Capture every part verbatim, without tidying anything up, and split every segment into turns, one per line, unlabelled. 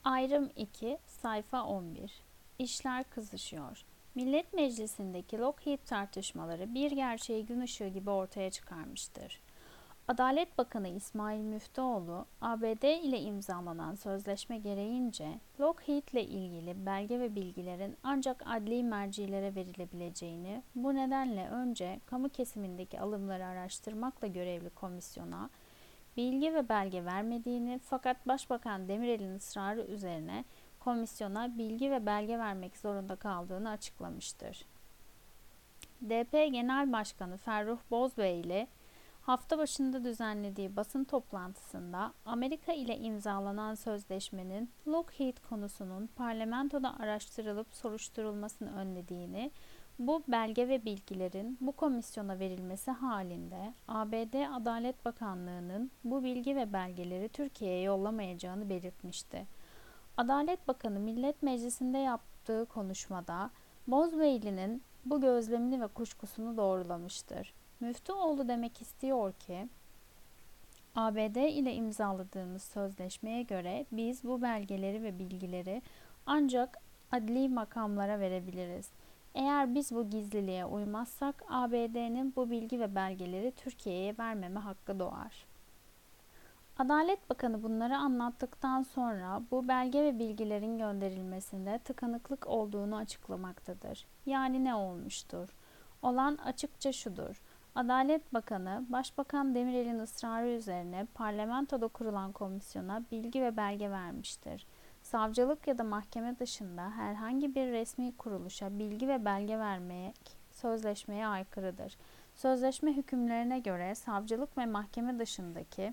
Ayrım iki, sayfa on bir. İşler kızışıyor. Millet Meclisi'ndeki Lockheed tartışmaları bir gerçeği gün ışığı gibi ortaya çıkarmıştır. Adalet Bakanı İsmail Müftüoğlu, A B D ile imzalanan sözleşme gereğince Lockheed ile ilgili belge ve bilgilerin ancak adli mercilere verilebileceğini, bu nedenle önce kamu kesimindeki alımları araştırmakla görevli komisyona bilgi ve belge vermediğini, fakat Başbakan Demirel'in ısrarı üzerine komisyona bilgi ve belge vermek zorunda kaldığını açıklamıştır. D P Genel Başkanı Ferruh Bozbey ile hafta başında düzenlediği basın toplantısında Amerika ile imzalanan sözleşmenin Lockheed konusunun parlamentoda araştırılıp soruşturulmasını önlediğini, bu belge ve bilgilerin bu komisyona verilmesi halinde A B D Adalet Bakanlığı'nın bu bilgi ve belgeleri Türkiye'ye yollamayacağını belirtmişti. Adalet Bakanı Millet Meclisi'nde yaptığı konuşmada Bozbeyli'nin bu gözlemini ve kuşkusunu doğrulamıştır. Müftüoğlu demek istiyor ki, A B D ile imzaladığımız sözleşmeye göre biz bu belgeleri ve bilgileri ancak adli makamlara verebiliriz. Eğer biz bu gizliliğe uymazsak A B D'nin bu bilgi ve belgeleri Türkiye'ye vermeme hakkı doğar. Adalet Bakanı bunları anlattıktan sonra bu belge ve bilgilerin gönderilmesinde tıkanıklık olduğunu açıklamaktadır. Yani ne olmuştur? Olan açıkça şudur. Adalet Bakanı, Başbakan Demirel'in ısrarı üzerine parlamentoda kurulan komisyona bilgi ve belge vermiştir. Savcılık ya da mahkeme dışında herhangi bir resmi kuruluşa bilgi ve belge vermek sözleşmeye aykırıdır. Sözleşme hükümlerine göre savcılık ve mahkeme dışındaki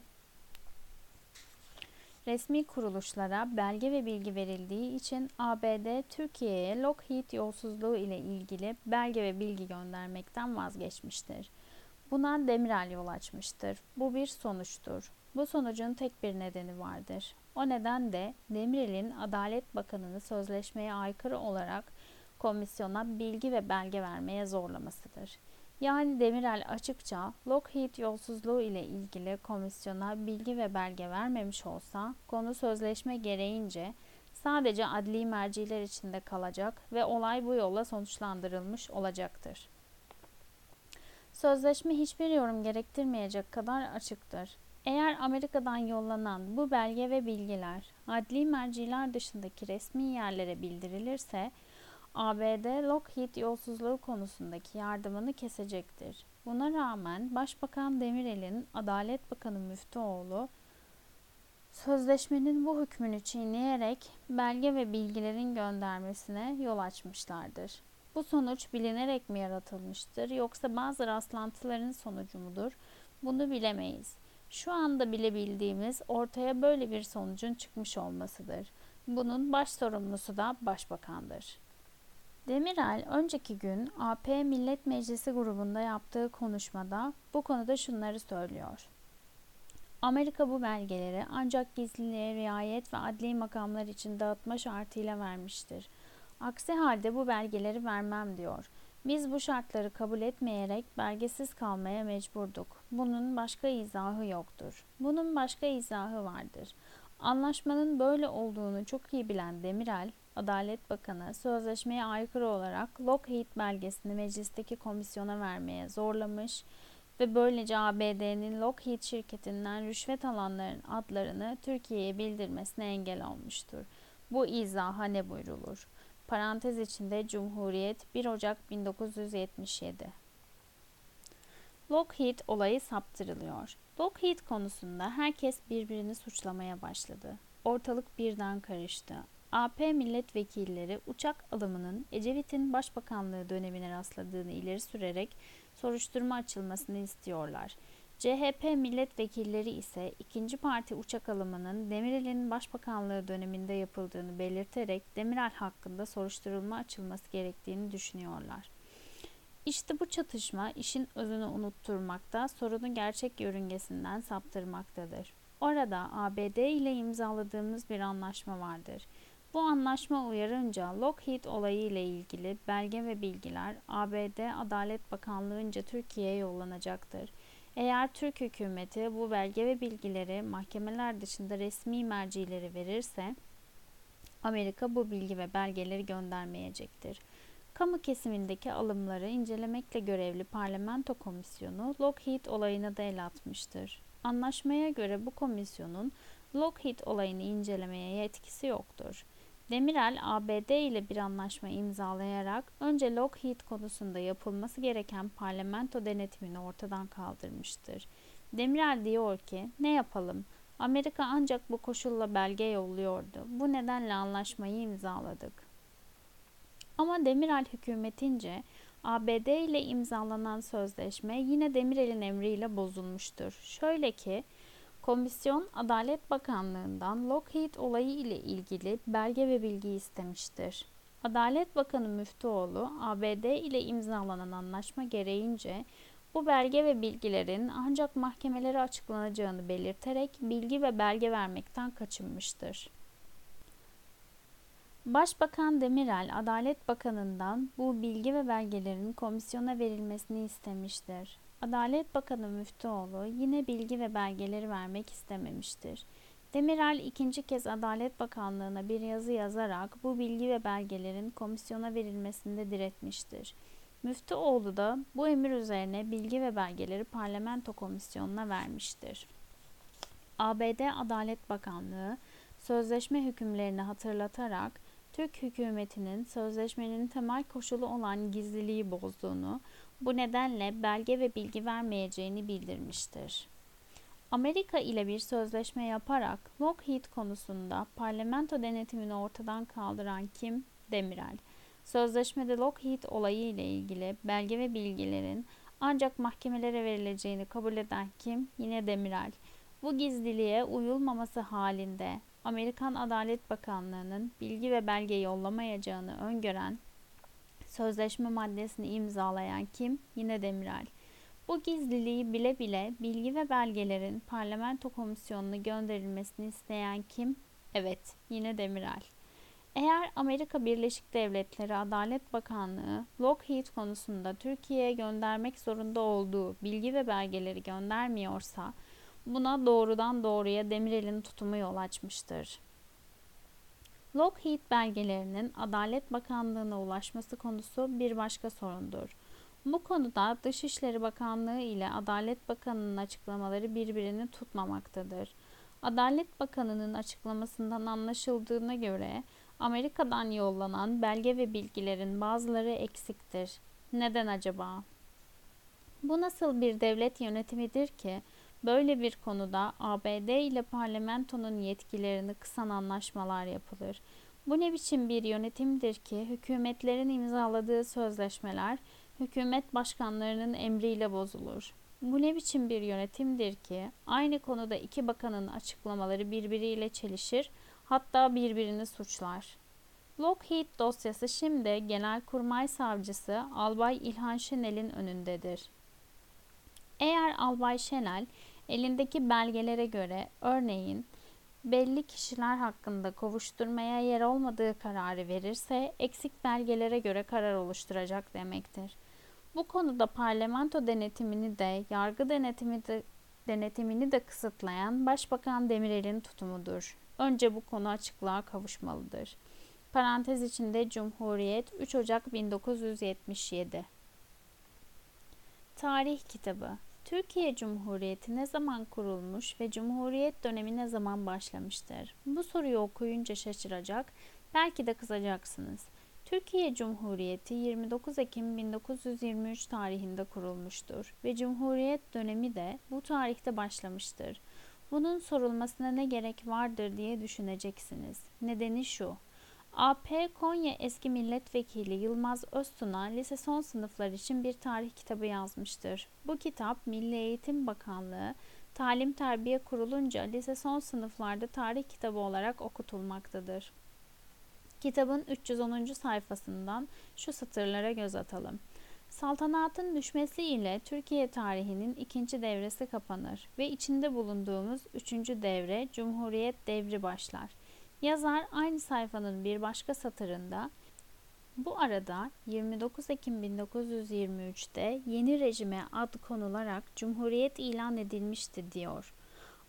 resmi kuruluşlara belge ve bilgi verildiği için A B D, Türkiye'ye Lockheed yolsuzluğu ile ilgili belge ve bilgi göndermekten vazgeçmiştir. Buna Demirel yol açmıştır. Bu bir sonuçtur. Bu sonucun tek bir nedeni vardır. O neden de Demirel'in Adalet Bakanı'nı sözleşmeye aykırı olarak komisyona bilgi ve belge vermeye zorlamasıdır. Yani Demirel açıkça Lockheed yolsuzluğu ile ilgili komisyona bilgi ve belge vermemiş olsa, konu sözleşme gereğince sadece adli merciler içinde kalacak ve olay bu yolla sonuçlandırılmış olacaktır. Sözleşme hiçbir yorum gerektirmeyecek kadar açıktır. Eğer Amerika'dan yollanan bu belge ve bilgiler adli merciler dışındaki resmi yerlere bildirilirse, A B D Lockheed yolsuzluğu konusundaki yardımını kesecektir. Buna rağmen Başbakan Demirel'in Adalet Bakanı Müftüoğlu sözleşmenin bu hükmünü çiğneyerek belge ve bilgilerin göndermesine yol açmışlardır. Bu sonuç bilinerek mi yaratılmıştır yoksa bazı rastlantıların sonucu mudur? Bunu bilemeyiz. Şu anda bilebildiğimiz ortaya böyle bir sonucun çıkmış olmasıdır. Bunun baş sorumlusu da Başbakandır. Demirel önceki gün A P Millet Meclisi grubunda yaptığı konuşmada bu konuda şunları söylüyor. Amerika bu belgeleri ancak gizliliğe riayet ve adli makamlar için dağıtma şartıyla vermiştir. Aksi halde bu belgeleri vermem diyor. Biz bu şartları kabul etmeyerek belgesiz kalmaya mecburduk. Bunun başka izahı yoktur. Bunun başka izahı vardır. Anlaşmanın böyle olduğunu çok iyi bilen Demirel, Adalet Bakanı sözleşmeye aykırı olarak Lockheed belgesini meclisteki komisyona vermeye zorlamış ve böylece A B D'nin Lockheed şirketinden rüşvet alanların adlarını Türkiye'ye bildirmesine engel olmuştur. Bu izaha ne buyrulur? Parantez içinde Cumhuriyet bir Ocak bin dokuz yüz yetmiş yedi. Lockheed olayı saptırılıyor. Lockheed konusunda herkes birbirini suçlamaya başladı. Ortalık birden karıştı. A P milletvekilleri uçak alımının Ecevit'in başbakanlığı dönemine rastladığını ileri sürerek soruşturma açılmasını istiyorlar. C H P milletvekilleri ise ikinci parti uçak alımının Demirel'in başbakanlığı döneminde yapıldığını belirterek Demirel hakkında soruşturma açılması gerektiğini düşünüyorlar. İşte bu çatışma işin özünü unutturmakta, sorunu gerçek yörüngesinden saptırmaktadır. Orada A B D ile imzaladığımız bir anlaşma vardır. Bu anlaşma uyarınca Lockheed olayı ile ilgili belge ve bilgiler A B D Adalet Bakanlığı'nca Türkiye'ye yollanacaktır. Eğer Türk hükümeti bu belge ve bilgileri mahkemeler dışında resmi mercileri verirse, Amerika bu bilgi ve belgeleri göndermeyecektir. Kamu kesimindeki alımları incelemekle görevli Parlamento Komisyonu Lockheed olayını da ele atmıştır. Anlaşmaya göre bu komisyonun Lockheed olayını incelemeye yetkisi yoktur. Demirel, A B D ile bir anlaşma imzalayarak önce Lockheed konusunda yapılması gereken parlamento denetimini ortadan kaldırmıştır. Demirel diyor ki, ne yapalım? Amerika ancak bu koşulla belge yolluyordu. Bu nedenle anlaşmayı imzaladık. Ama Demirel hükümetince A B D ile imzalanan sözleşme yine Demirel'in emriyle bozulmuştur. Şöyle ki, Komisyon, Adalet Bakanlığı'ndan Lockheed olayı ile ilgili belge ve bilgi istemiştir. Adalet Bakanı Müftüoğlu, A B D ile imzalanan anlaşma gereğince bu belge ve bilgilerin ancak mahkemelere açıklanacağını belirterek bilgi ve belge vermekten kaçınmıştır. Başbakan Demirel, Adalet Bakanı'ndan bu bilgi ve belgelerin komisyona verilmesini istemiştir. Adalet Bakanı Müftüoğlu yine bilgi ve belgeleri vermek istememiştir. Demirel ikinci kez Adalet Bakanlığı'na bir yazı yazarak bu bilgi ve belgelerin komisyona verilmesinde diretmiştir. Müftüoğlu da bu emir üzerine bilgi ve belgeleri Parlamento Komisyonu'na vermiştir. A B D Adalet Bakanlığı sözleşme hükümlerini hatırlatarak Türk hükümetinin sözleşmenin temel koşulu olan gizliliği bozduğunu, bu nedenle belge ve bilgi vermeyeceğini bildirmiştir. Amerika ile bir sözleşme yaparak Lockheed konusunda parlamento denetimini ortadan kaldıran kim? Demirel. Sözleşmede Lockheed olayı ile ilgili belge ve bilgilerin ancak mahkemelere verileceğini kabul eden kim? Yine Demirel. Bu gizliliğe uyulmaması halinde Amerikan Adalet Bakanlığı'nın bilgi ve belge yollamayacağını öngören sözleşme maddesini imzalayan kim? Yine Demirel. Bu gizliliği bile bile bilgi ve belgelerin Parlamento Komisyonu'na gönderilmesini isteyen kim? Evet, yine Demirel. Eğer Amerika Birleşik Devletleri Adalet Bakanlığı Lockheed konusunda Türkiye'ye göndermek zorunda olduğu bilgi ve belgeleri göndermiyorsa, buna doğrudan doğruya Demirel'in tutumu yol açmıştır. Lockheed belgelerinin Adalet Bakanlığı'na ulaşması konusu bir başka sorundur. Bu konuda Dışişleri Bakanlığı ile Adalet Bakanı'nın açıklamaları birbirini tutmamaktadır. Adalet Bakanı'nın açıklamasından anlaşıldığına göre Amerika'dan yollanan belge ve bilgilerin bazıları eksiktir. Neden acaba? Bu nasıl bir devlet yönetimidir ki böyle bir konuda A B D ile parlamentonun yetkilerini kısan anlaşmalar yapılır? Bu ne biçim bir yönetimdir ki hükümetlerin imzaladığı sözleşmeler hükümet başkanlarının emriyle bozulur? Bu ne biçim bir yönetimdir ki aynı konuda iki bakanın açıklamaları birbiriyle çelişir, hatta birbirini suçlar? Lockheed dosyası şimdi Genelkurmay Savcısı Albay İlhan Şenel'in önündedir. Eğer Albay Şenel elindeki belgelere göre örneğin belli kişiler hakkında kovuşturmaya yer olmadığı kararı verirse eksik belgelere göre karar oluşturacak demektir. Bu konuda parlamento denetimini de yargı denetimi de, denetimini de kısıtlayan Başbakan Demirel'in tutumudur. Önce bu konu açıklığa kavuşmalıdır. Parantez içinde Cumhuriyet üç Ocak bin dokuz yüz yetmiş yedi. Tarih kitabı. Türkiye Cumhuriyeti ne zaman kurulmuş ve Cumhuriyet dönemi ne zaman başlamıştır? Bu soruyu okuyunca şaşıracak, belki de kızacaksınız. Türkiye Cumhuriyeti yirmi dokuz Ekim bin dokuz yüz yirmi üç tarihinde kurulmuştur ve Cumhuriyet dönemi de bu tarihte başlamıştır. Bunun sorulmasına ne gerek vardır diye düşüneceksiniz. Nedeni şu: A P Konya Eski Milletvekili Yılmaz Öztuna lise son sınıflar için bir tarih kitabı yazmıştır. Bu kitap Milli Eğitim Bakanlığı Talim Terbiye kurulunca lise son sınıflarda tarih kitabı olarak okutulmaktadır. Kitabın üç yüz onuncu sayfasından şu satırlara göz atalım. Saltanatın düşmesiyle Türkiye tarihinin ikinci devresi kapanır ve içinde bulunduğumuz üçüncü devre Cumhuriyet devri başlar. Yazar aynı sayfanın bir başka satırında, bu arada yirmi dokuz Ekim bin dokuz yüz yirmi üç'te yeni rejime ad konularak Cumhuriyet ilan edilmişti diyor.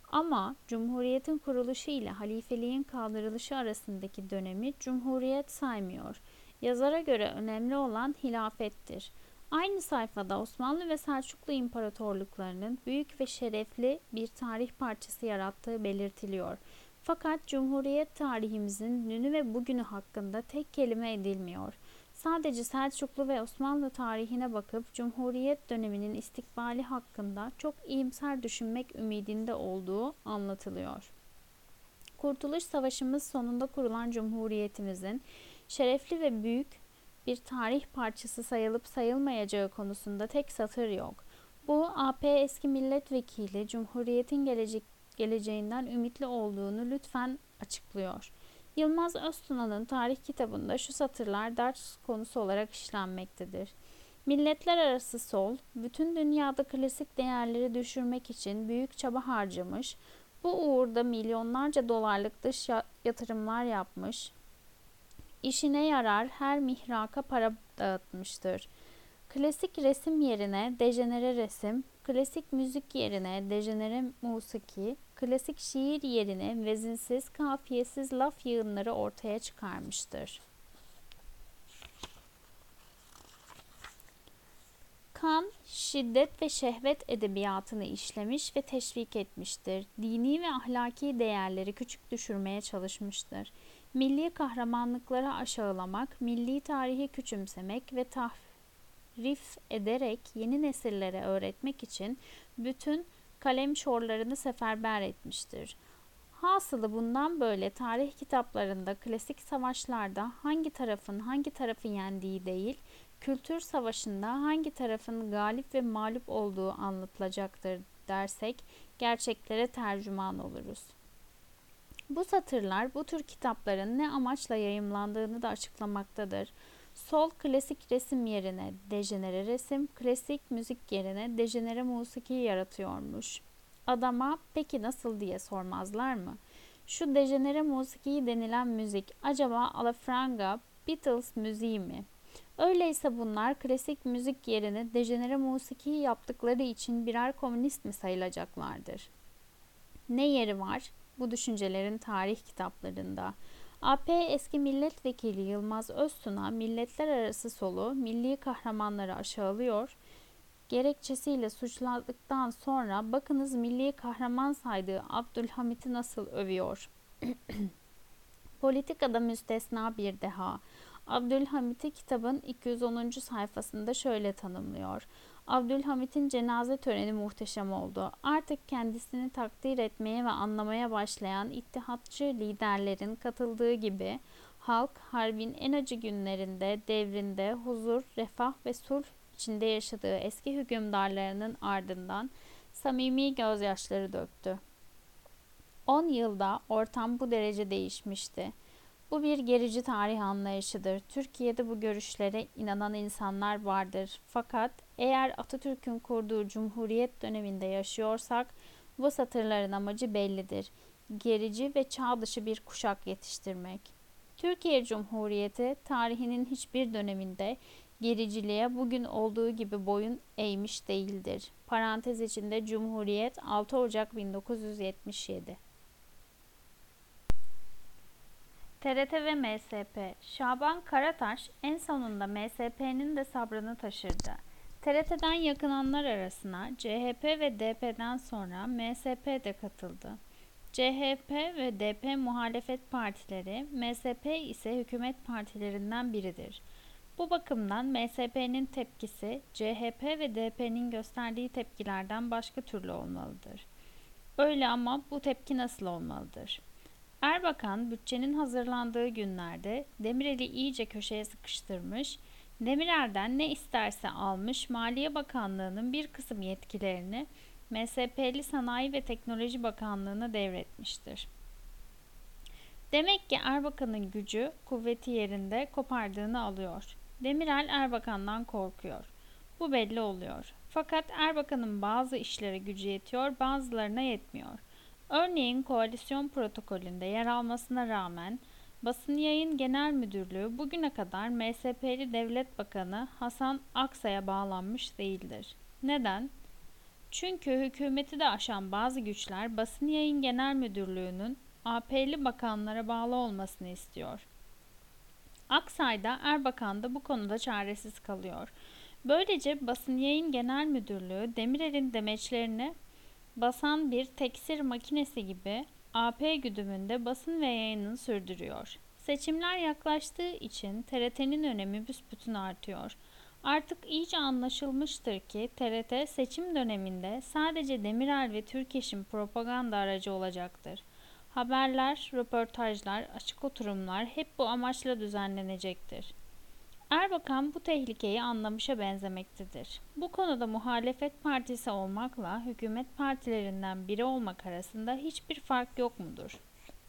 Ama Cumhuriyet'in kuruluşu ile halifeliğin kaldırılışı arasındaki dönemi Cumhuriyet saymıyor. Yazara göre önemli olan hilafettir. Aynı sayfada Osmanlı ve Selçuklu imparatorluklarının büyük ve şerefli bir tarih parçası yarattığı belirtiliyor. Fakat Cumhuriyet tarihimizin dünü ve bugünü hakkında tek kelime edilmiyor. Sadece Selçuklu ve Osmanlı tarihine bakıp Cumhuriyet döneminin istikbali hakkında çok iyimser düşünmek ümidinde olduğu anlatılıyor. Kurtuluş Savaşımız sonunda kurulan Cumhuriyetimizin şerefli ve büyük bir tarih parçası sayılıp sayılmayacağı konusunda tek satır yok. Bu A P eski milletvekili Cumhuriyet'in gelecek, geleceğinden ümitli olduğunu lütfen açıklıyor. Yılmaz Öztuna'nın tarih kitabında şu satırlar ders konusu olarak işlenmektedir. Milletler arası sol, bütün dünyada klasik değerleri düşürmek için büyük çaba harcamış, bu uğurda milyonlarca dolarlık dış yatırımlar yapmış, işine yarar her mihraka para dağıtmıştır. Klasik resim yerine dejenere resim, klasik müzik yerine dejenere musiki, klasik şiir yerine vezinsiz, kafiyesiz laf yığınları ortaya çıkarmıştır. Kan, şiddet ve şehvet edebiyatını işlemiş ve teşvik etmiştir. Dini ve ahlaki değerleri küçük düşürmeye çalışmıştır. Milli kahramanlıkları aşağılamak, milli tarihi küçümsemek ve tahrif ederek yeni nesillere öğretmek için bütün kalem şorlarını seferber etmiştir. Hasılı bundan böyle tarih kitaplarında klasik savaşlarda hangi tarafın hangi tarafı yendiği değil, kültür savaşında hangi tarafın galip ve mağlup olduğu anlatılacaktır dersek gerçeklere tercüman oluruz. Bu satırlar bu tür kitapların ne amaçla yayımlandığını da açıklamaktadır. Sol klasik resim yerine dejenere resim, klasik müzik yerine dejenere musiki yaratıyormuş. Adama peki nasıl diye sormazlar mı? Şu dejenere musiki denilen müzik acaba alafranga Beatles müziği mi? Öyleyse bunlar klasik müzik yerine dejenere musiki yaptıkları için birer komünist mi sayılacaklardır? Ne yeri var bu düşüncelerin tarih kitaplarında? A P eski milletvekili Yılmaz Öztuna milletler arası solu, milli kahramanları aşağılıyor, gerekçesiyle suçladıktan sonra bakınız milli kahraman saydığı Abdülhamit'i nasıl övüyor. Politikada müstesna bir deha. Abdülhamit'i kitabın iki yüz onuncu sayfasında şöyle tanımlıyor. Abdülhamit'in cenaze töreni muhteşem oldu. Artık kendisini takdir etmeye ve anlamaya başlayan ittihatçı liderlerin katıldığı gibi halk harbin en acı günlerinde, devrinde huzur, refah ve sulh içinde yaşadığı eski hükümdarlarının ardından samimi gözyaşları döktü. On yılda ortam bu derece değişmişti. Bu bir gerici tarih anlayışıdır. Türkiye'de bu görüşlere inanan insanlar vardır. Fakat eğer Atatürk'ün kurduğu Cumhuriyet döneminde yaşıyorsak bu satırların amacı bellidir. Gerici ve çağ dışı bir kuşak yetiştirmek. Türkiye Cumhuriyeti tarihinin hiçbir döneminde gericiliğe bugün olduğu gibi boyun eğmiş değildir. Parantez içinde Cumhuriyet altı Ocak bin dokuz yüz yetmiş yedi. T R T ve M S P. Şaban Karataş en sonunda M S P'nin de sabrını taşırdı. T R T'den yakınanlar arasına C H P ve D P'den sonra M S P de katıldı. C H P ve D P muhalefet partileri, M S P ise hükümet partilerinden biridir. Bu bakımdan M S P'nin tepkisi C H P ve D P'nin gösterdiği tepkilerden başka türlü olmalıdır. Öyle ama bu tepki nasıl olmalıdır? Erbakan bütçenin hazırlandığı günlerde Demirel'i iyice köşeye sıkıştırmış, Demirel'den ne isterse almış, Maliye Bakanlığı'nın bir kısım yetkilerini M S P'li Sanayi ve Teknoloji Bakanlığı'na devretmiştir. Demek ki Erbakan'ın gücü, kuvveti yerinde kopardığını alıyor. Demirel Erbakan'dan korkuyor. Bu belli oluyor. Fakat Erbakan'ın bazı işlere gücü yetiyor, bazılarına yetmiyor. Örneğin koalisyon protokolünde yer almasına rağmen Basın Yayın Genel Müdürlüğü bugüne kadar M S P'li Devlet Bakanı Hasan Aksa'ya bağlanmış değildir. Neden? Çünkü hükümeti de aşan bazı güçler Basın Yayın Genel Müdürlüğü'nün A P'li bakanlara bağlı olmasını istiyor. Aksay'da Erbakan da bu konuda çaresiz kalıyor. Böylece Basın Yayın Genel Müdürlüğü Demirel'in demeçlerini basan bir teksir makinesi gibi A P güdümünde basın ve yayınını sürdürüyor. Seçimler yaklaştığı için T R T'nin önemi büsbütün artıyor. Artık iyice anlaşılmıştır ki T R T seçim döneminde sadece Demirel ve Türkeş'in propaganda aracı olacaktır. Haberler, röportajlar, açık oturumlar hep bu amaçla düzenlenecektir. Erbakan bu tehlikeyi anlamışa benzemektedir. Bu konuda muhalefet partisi olmakla hükümet partilerinden biri olmak arasında hiçbir fark yok mudur?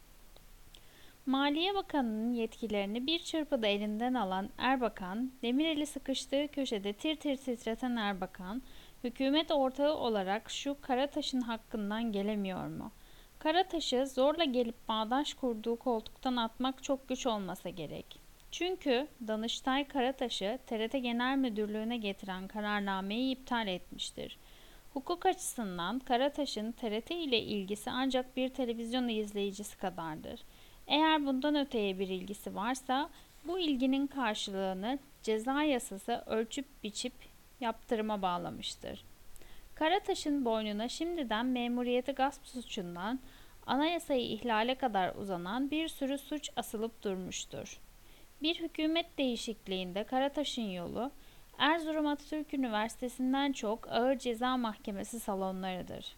Maliye Bakanı'nın yetkilerini bir çırpıda elinden alan Erbakan, Demirel'i sıkıştığı köşede tir tir titreten Erbakan, hükümet ortağı olarak şu Karataş'ın hakkından gelemiyor mu? Karataş'ı zorla gelip bağdaş kurduğu koltuktan atmak çok güç olmasa gerek. Çünkü Danıştay Karataş'ı T R T Genel Müdürlüğü'ne getiren kararnameyi iptal etmiştir. Hukuk açısından Karataş'ın T R T ile ilgisi ancak bir televizyon izleyicisi kadardır. Eğer bundan öteye bir ilgisi varsa bu ilginin karşılığını ceza yasası ölçüp biçip yaptırıma bağlamıştır. Karataş'ın boynuna şimdiden memuriyeti gasp suçundan anayasayı ihlale kadar uzanan bir sürü suç asılıp durmuştur. Bir hükümet değişikliğinde Karataş'ın yolu Erzurum Atatürk Üniversitesi'nden çok Ağır Ceza Mahkemesi salonlarıdır.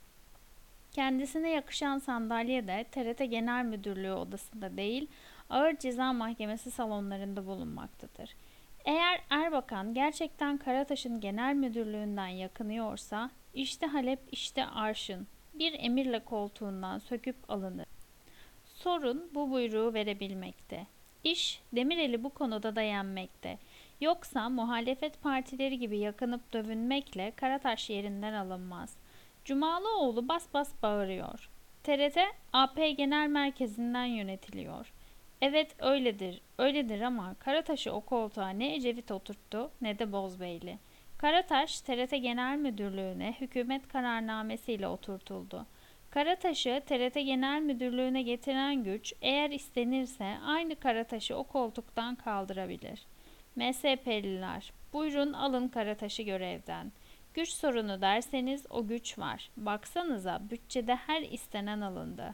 Kendisine yakışan sandalye de T R T Genel Müdürlüğü odasında değil, Ağır Ceza Mahkemesi salonlarında bulunmaktadır. Eğer Erbakan gerçekten Karataş'ın genel müdürlüğünden yakınıyorsa, işte Halep, işte Arşın, bir emirle koltuğundan söküp alınır. Sorun bu buyruğu verebilmekte. İş Demirel'i bu konuda da yenmekte. Yoksa muhalefet partileri gibi yakınıp dövünmekle Karataş yerinden alınmaz. Cumalıoğlu bas bas bağırıyor. T R T A P Genel Merkezi'nden yönetiliyor. Evet öyledir, öyledir ama Karataş'ı o koltuğa ne Ecevit oturttu ne de Bozbeyli. Karataş T R T Genel Müdürlüğü'ne hükümet kararnamesiyle oturtuldu. Karataş'ı T R T Genel Müdürlüğü'ne getiren güç eğer istenirse aynı Karataş'ı o koltuktan kaldırabilir. M S P'liler, buyurun alın Karataş'ı görevden. Güç sorunu derseniz o güç var. Baksanıza bütçede her istenen alındı.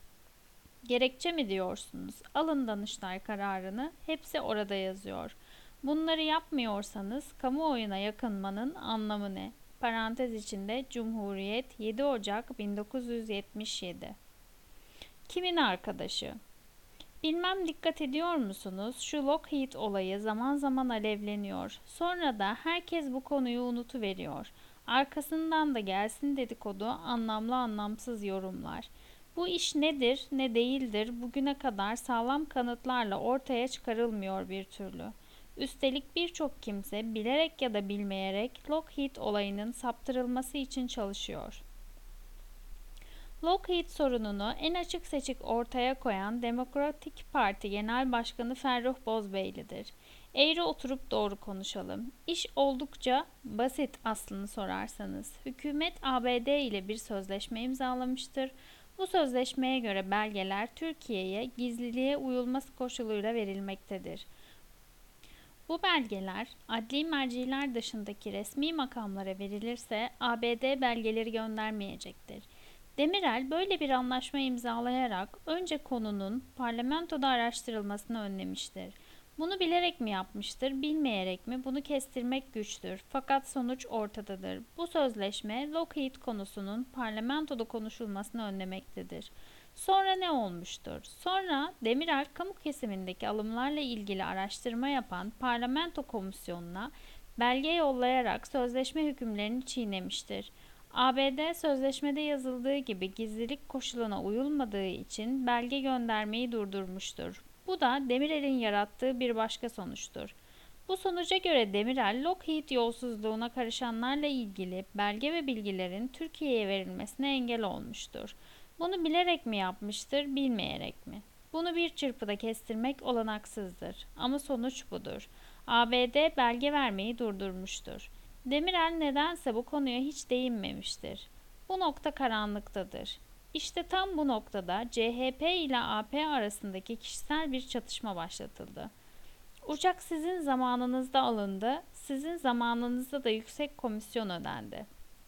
Gerekçe mi diyorsunuz? Alın Danıştay kararını. Hepsi orada yazıyor. Bunları yapmıyorsanız kamuoyuna yakınmanın anlamı ne? Parantez içinde Cumhuriyet yedi Ocak bin dokuz yüz yetmiş yedi. Kimin arkadaşı? Bilmem dikkat ediyor musunuz? Şu Lockheed olayı zaman zaman alevleniyor. Sonra da herkes bu konuyu unutuveriyor. Arkasından da gelsin dedikodu, anlamlı anlamsız yorumlar. Bu iş nedir, ne değildir bugüne kadar sağlam kanıtlarla ortaya çıkarılmıyor bir türlü. Üstelik birçok kimse bilerek ya da bilmeyerek Lockheed olayının saptırılması için çalışıyor. Lockheed sorununu en açık seçik ortaya koyan Demokratik Parti Genel Başkanı Ferruh Bozbeyli'dir. Eğri oturup doğru konuşalım. İş oldukça basit aslını sorarsanız. Hükümet A B D ile bir sözleşme imzalamıştır. Bu sözleşmeye göre belgeler Türkiye'ye gizliliğe uyulması koşuluyla verilmektedir. Bu belgeler adli merciler dışındaki resmi makamlara verilirse A B D belgeleri göndermeyecektir. Demirel böyle bir anlaşma imzalayarak önce konunun parlamentoda araştırılmasını önlemiştir. Bunu bilerek mi yapmıştır, bilmeyerek mi bunu kestirmek güçtür. Fakat sonuç ortadadır. Bu sözleşme Lockheed konusunun parlamentoda konuşulmasını önlemektedir. Sonra ne olmuştur? Sonra Demirel kamu kesimindeki alımlarla ilgili araştırma yapan parlamento komisyonuna belge yollayarak sözleşme hükümlerini çiğnemiştir. A B D sözleşmede yazıldığı gibi gizlilik koşuluna uyulmadığı için belge göndermeyi durdurmuştur. Bu da Demirel'in yarattığı bir başka sonuçtur. Bu sonuca göre Demirel, Lockheed yolsuzluğuna karışanlarla ilgili belge ve bilgilerin Türkiye'ye verilmesine engel olmuştur. Bunu bilerek mi yapmıştır, bilmeyerek mi? Bunu bir çırpıda kestirmek olanaksızdır. Ama sonuç budur. A B D belge vermeyi durdurmuştur. Demirel nedense bu konuya hiç değinmemiştir. Bu nokta karanlıktadır. İşte tam bu noktada C H P ile A P arasındaki kişisel bir çatışma başlatıldı. Uçak sizin zamanınızda alındı, sizin zamanınızda da yüksek komisyon ödendi.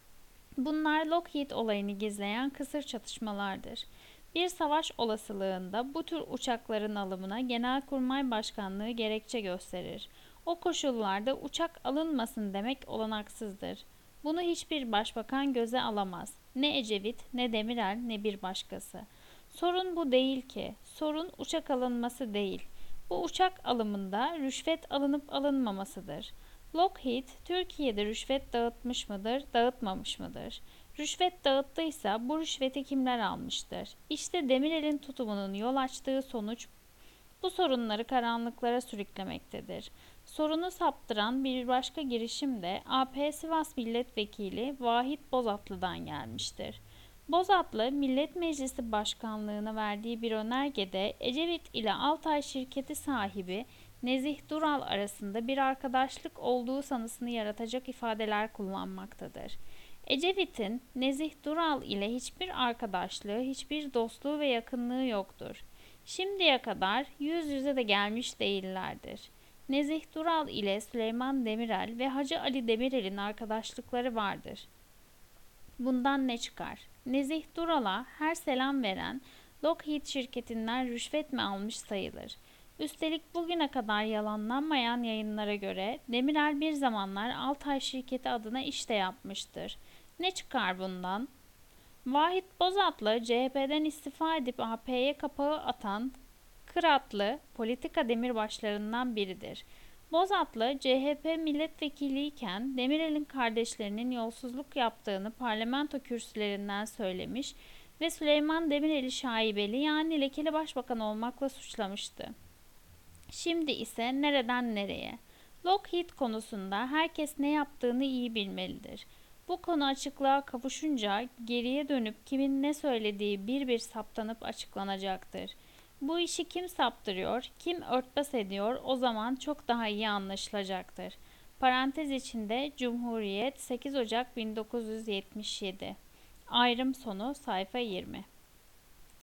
Bunlar Lockheed olayını gizleyen kısır çatışmalardır. Bir savaş olasılığında bu tür uçakların alımına Genelkurmay Başkanlığı gerekçe gösterir. O koşullarda uçak alınmasın demek olanaksızdır. Bunu hiçbir başbakan göze alamaz. Ne Ecevit, ne Demirel, ne bir başkası. Sorun bu değil ki. Sorun uçak alınması değil. Bu uçak alımında rüşvet alınıp alınmamasıdır. Lockheed, Türkiye'de rüşvet dağıtmış mıdır, dağıtmamış mıdır? Rüşvet dağıttıysa bu rüşveti kimler almıştır? İşte Demirel'in tutumunun yol açtığı sonuç bu sorunları karanlıklara sürüklemektedir. Sorunu saptıran bir başka girişim de A P Sivas Milletvekili Vahit Bozatlı'dan gelmiştir. Bozatlı, Millet Meclisi Başkanlığı'na verdiği bir önergede Ecevit ile Altay şirketi sahibi Nezih Dural arasında bir arkadaşlık olduğu sanısını yaratacak ifadeler kullanmaktadır. Ecevit'in Nezih Dural ile hiçbir arkadaşlığı, hiçbir dostluğu ve yakınlığı yoktur. Şimdiye kadar yüz yüze de gelmiş değillerdir. Nezih Dural ile Süleyman Demirel ve Hacı Ali Demirel'in arkadaşlıkları vardır. Bundan ne çıkar? Nezih Dural'a her selam veren Lockheed şirketinden rüşvet mi almış sayılır? Üstelik bugüne kadar yalanlanmayan yayınlara göre Demirel bir zamanlar Altay şirketi adına iş de yapmıştır. Ne çıkar bundan? Vahit Bozatlı C H P'den istifa edip A P'ye kapağı atan Kıratlı politika demirbaşlarından biridir. Bozatlı C H P milletvekiliyken Demirel'in kardeşlerinin yolsuzluk yaptığını parlamento kürsülerinden söylemiş ve Süleyman Demirel'i şaibeli yani lekeli başbakan olmakla suçlamıştı. Şimdi ise nereden nereye? Lockheed konusunda herkes ne yaptığını iyi bilmelidir. Bu konu açıklığa kavuşunca geriye dönüp kimin ne söylediği bir bir saptanıp açıklanacaktır. Bu işi kim saptırıyor, kim örtbas ediyor o zaman çok daha iyi anlaşılacaktır. Parantez içinde Cumhuriyet sekiz Ocak bin dokuz yüz yetmiş yedi. Ayrım sonu sayfa yirmi.